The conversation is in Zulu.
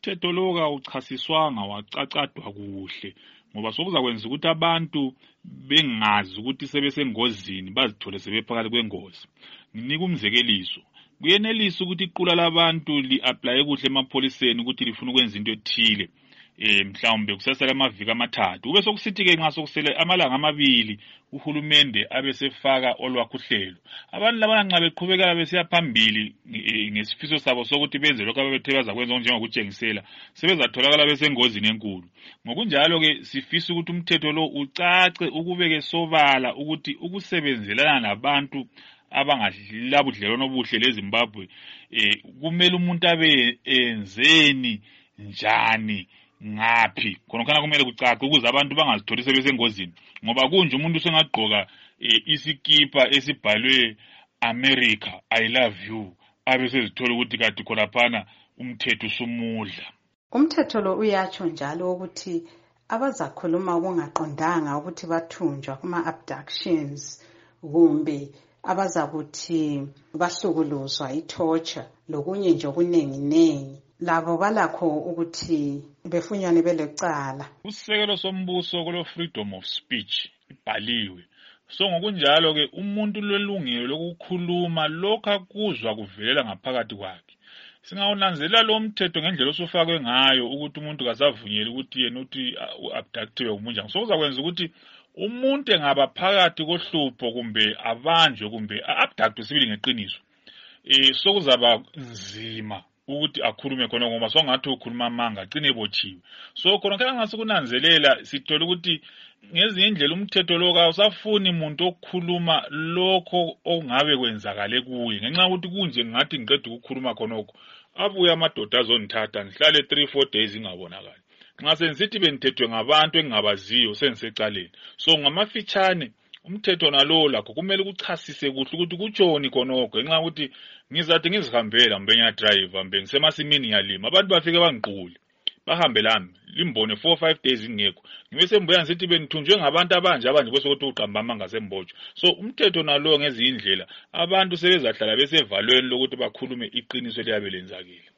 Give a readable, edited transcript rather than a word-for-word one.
umthetho lo kawuchasiswanga wacacadwa kuhle ngoba sokuzakwenza ukuthi abantu bengazi ukuthi sebesengozini bazithole sebephakathi kwengozi. Nginika umzekeliso. Kuyenelisa ukuthi iqula labantu li-apply kuhle emapholiseni ukuthi lifuna ukwenza into ethile. Mhlawumbe kusasela amaviki amathathu. Ube sokusithi-ke nxa sokusele amalanga amabili uhulumende abesefaka olwakhe uhlelo. Abantu labana nxa beqhubeka besiya phambili ngesifiso sabo sokuthi benze lokho ababethe bazakwenza njengokutshengisela, sebezatholakala besengozini enkulu. Ngokunjalo-ke sifisa ukuthi umthetho lo ucace ukubeke sobala ukuthi ukusebenzelana nabantu abangadlabudlelwano obuhle leZimbabwe kumele umuntu abe enzeni njani ngaphi khona kumele kucace ukuze abantu bangazitholi sebesengozini ngoba kunje umuntu sengagqoka isikipa esibhalwe America I love you abesezithola ukuthi kade khona phana umthetho usumudla. Umthetho lo uyatsho njalo ukuthi abazakhuluma ukungaqondanga ukuthi bathunjwa kuma abductions kumbe abazakuthi bahlukuluzwa itorture lokunye nje okunenginengi labo balakho ukuthi befunyane belecala. Usekelo sombuso kulo freedom of speech ibhaliwe. So ngokunjalo-ke umuntu lelungelo lokukhuluma lokho akuzwa kuvelela ngaphakathi kwakhe. Singawunanzelela lo mthetho ngendlela osufakwe ngayo ukuthi umuntu kasavunyeli ukuthi yena uthi u-abductiwe umunjani. So kuzakwenza ukuthi umuntu engaba phakathi kohlupho kumbe abanjwe kumbe a-abductwe sibili ngeqiniso. Sokuzaba nzima ukuthi akhulume khona ngoba songathi ukhuluma amanga agcine ebotshiwe. So khona ngasikunanzelela sithola ukuthi ngezinye indlela umthetho lo kawusafuni umuntu okukhuluma lokho ongabe kwenzakale kuye ngenxa ukuthi kunje ngathi ngiqeda ukukhuluma khonokho abuya amadoda azonithatha ngihlale 3-4 days ingabonakali. Nxa senisithi benithethwe ngabantu engingabaziyo sensecaleni. So ngamafitshane umthetho nalo lakho kumele ukuchasise kuhle ukuthi kutshoni khonokho ngenxa ukuthi ngizathi ngizihambela mbe nya driver mbe ngisemasimini ngiyalima abantu bafike bangiqule bahambe lami limbone 4-5 days ngekho ngibe sembuya ngithi benithunjwe ngabantu abanje bese ukuthi uqamba amanga sembotshwa. So umthetho nalo ngezindlela abantu sebezahlala besevalweni lokuthi bakhulume iqiniso liyabe lenzakile.